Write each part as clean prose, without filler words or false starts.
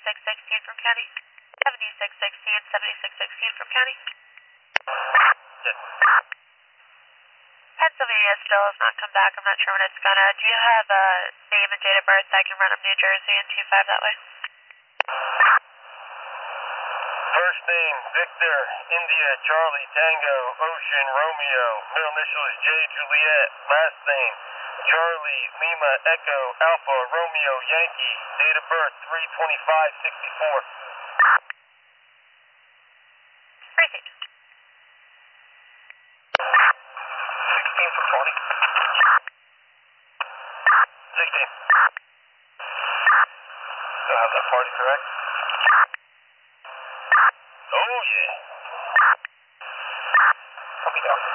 7616 from county. 7616, 7616 from county. Yes. Pennsylvania still has not come back. I'm not sure when it's gonna. Do you have a name and date of birth? I can run up New Jersey and 25 that way. First name, Victor, India, Charlie, Tango, Ocean, Romeo. Middle initial is J, Juliet. Last name, Charlie, Lima, Echo, Alpha, Romeo, Yankee. Date of birth, 3/25/64. Proceed. 16 for 20. 16. Still have that party, correct? Oh, yeah. Put me down.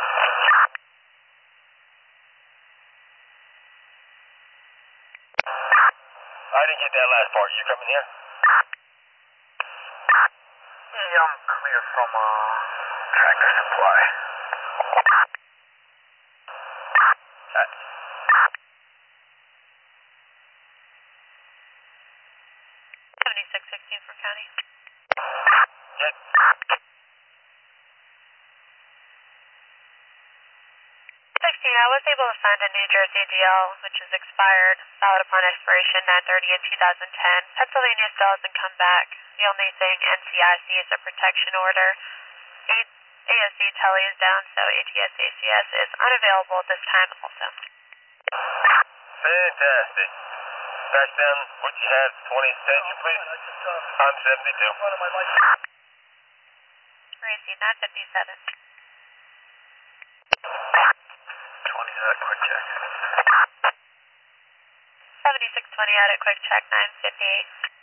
I didn't get that last part. You coming here? Yeah, I'm clear from Tractor Supply. That. 7616 from county. Yes. 16, I was able to find a New Jersey DL, which is expired, valid upon expiration 9/30 in 2010. Pennsylvania still hasn't come back. The only thing NCIC is a protection order. ASC tele is down, so ATS ACS is unavailable at this time also. Fantastic. Back down what you have, 20 extension, please. I'm 72. Receive 957. 20 quick check. 7620 at a quick check 958.